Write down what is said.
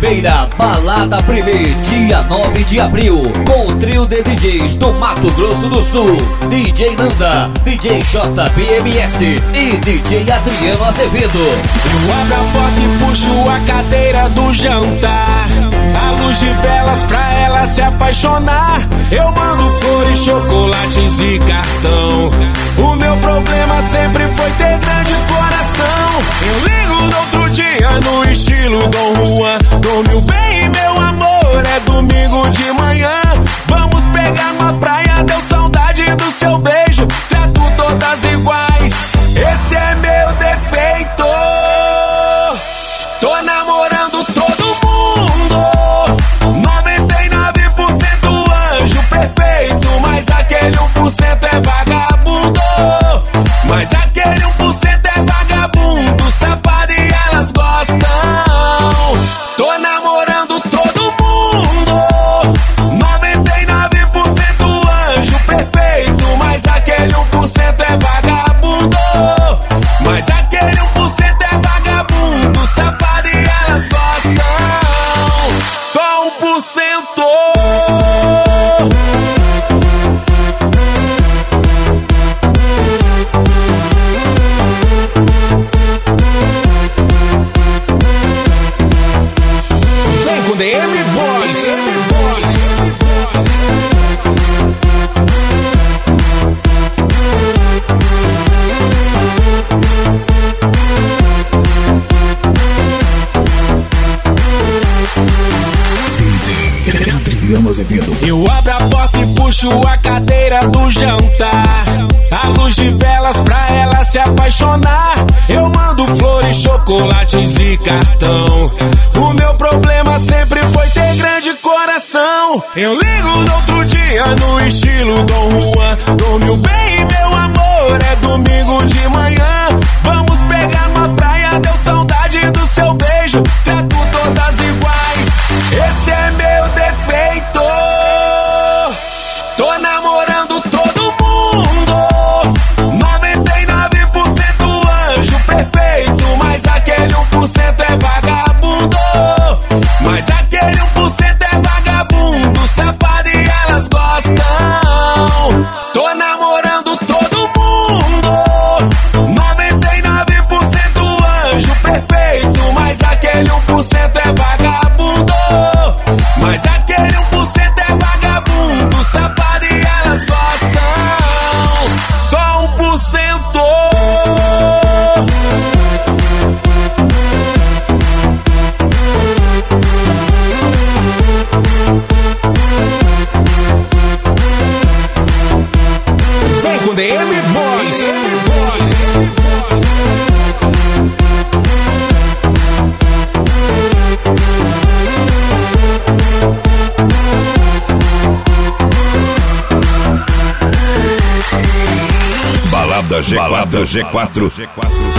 Quinta-feira, Balada Primeiro, dia 9 de abril, com o trio de DJs do Mato Grosso do Sul, DJ Nanda, DJ JBMS e DJ Adriano Azevedo. Eu abro a porta e puxo a cadeira do jantar, a luz de velas pra ela se apaixonar. Eu mando flores, chocolates e cartão. O meu problema sempre foi ter grande coração. Eu ligo no outro dia no estilo Dom Juan. Dormiu bem, meu amor, é domingo de manhã. Vamos pegar uma praia, deu saudade do seu beijo. Trato todas iguais, esse é meu defeito. Tô namorando todo mundo, 99% anjo perfeito, mas aquele 1% é vagabundo. Mas aquele 1% é vagabundo, safado e elas gostam. Tô namorando todo mundo, 99% anjo perfeito, mas aquele 1% é vagabundo. Mas aquele 1% é vagabundo, safado e elas gostam. Só 1%. Vem com DM Boys. Eu abro a porta e puxo a cadeira do jantar, a luz de velas pra ela se apaixonar. Eu mando flores, chocolates e cartão. O meu problema sempre foi ter grande coração. Eu ligo no outro dia no estilo Dom Juan. Dormiu bem, meu amor, é domingo de manhã. Vamos pegar uma praia, deu saudade do seu beijo. Trato todas iguais, esse é meu defeito. Tô namorando todo mundo, 99% anjo perfeito, mas aquele 1% é vagabundo. Mas aquele 1% é vagabundo, safado e elas gostam. Tô namorando todo mundo, 99% anjo perfeito, mas aquele 1% é vagabundo. Mas aquele 1% é vagabundo, safado e elas gostam. Só 1%. Vem com DM Boys. Balada G4.